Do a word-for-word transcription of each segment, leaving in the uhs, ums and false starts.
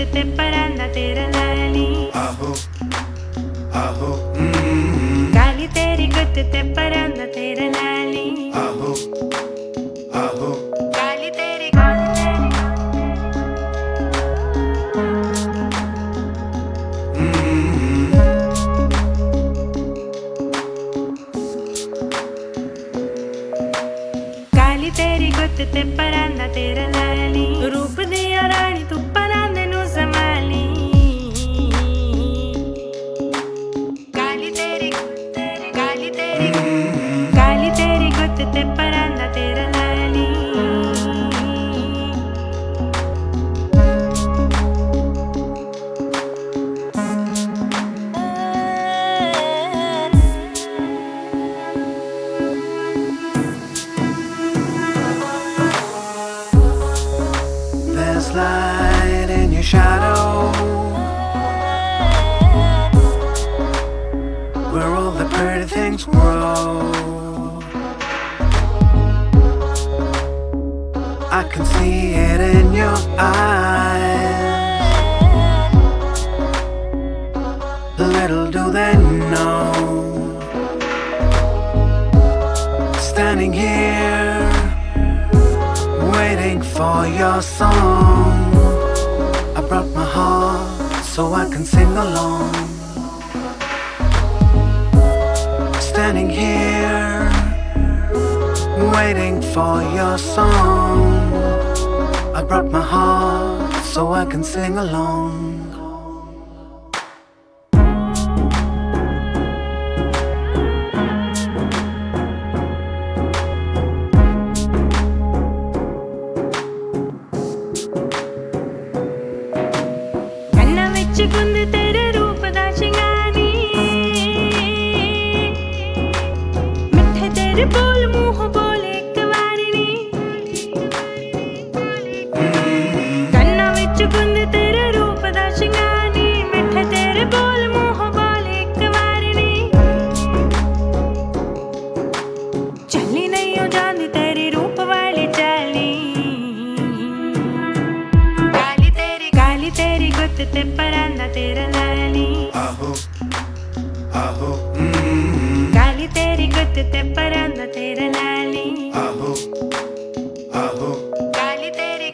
ते परांदा तेरा लैली आहो आहो काली तेरी गुत्त ते परांदा तेरा लैली आहो आहो काली तेरी काली तेरी गुत्त ते परांदा तेरा लैली रूप दिया रानी तू परांदे नू संभाली काली तेरी काली तेरी काली तेरी गुत्त ते परांदा तेरा लैली There's light in your shadow, where all the pretty things grow. I can see it in your eyes. Little do they know, standing here waiting for your song. I brought my heart so I can sing along. Standing here waiting for your song. I brought my heart so I can sing along. गुंद तेरे रूप दा शिंगारी मिठे तेरे बोल मुंह बोले एक वारी नी कन्ना विच गुंद तेरे रूप दा शिंगारी मिठे तेरे बोल मुंह बोले एक वारी नी चली नहीं हो जांदी तेरी रूप वाली चाली काली तेरी काली तेरी गुत्त ते परांदा तेरा लैली आहो आहो काली तेरी गुत्त ते परांदा तेरा लैली आहो आहो काली तेरी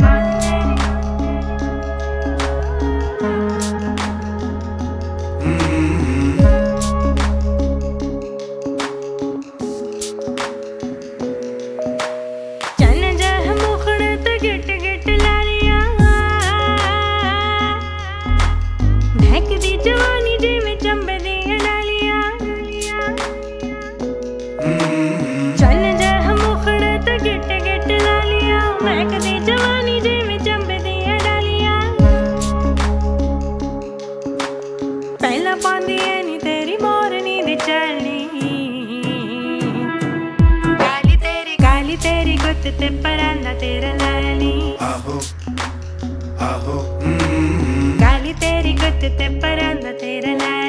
चन जह मुखड़ ते गिट गिट लालियां महकदी जवानी जिवें चंबे दियां डालियां चन जह मुखड़ ते गिट गिट लालियां महकदी जवानी जिवें चंबे दियां डालियां पहला पांदी ऐ नी तेरी मोरनी दी चाली काली तेरी काली तेरी गुत्त ते परांदा तेरा लैली आहो आहो काली तेरी गुत्त ते परांदा तेरा लैली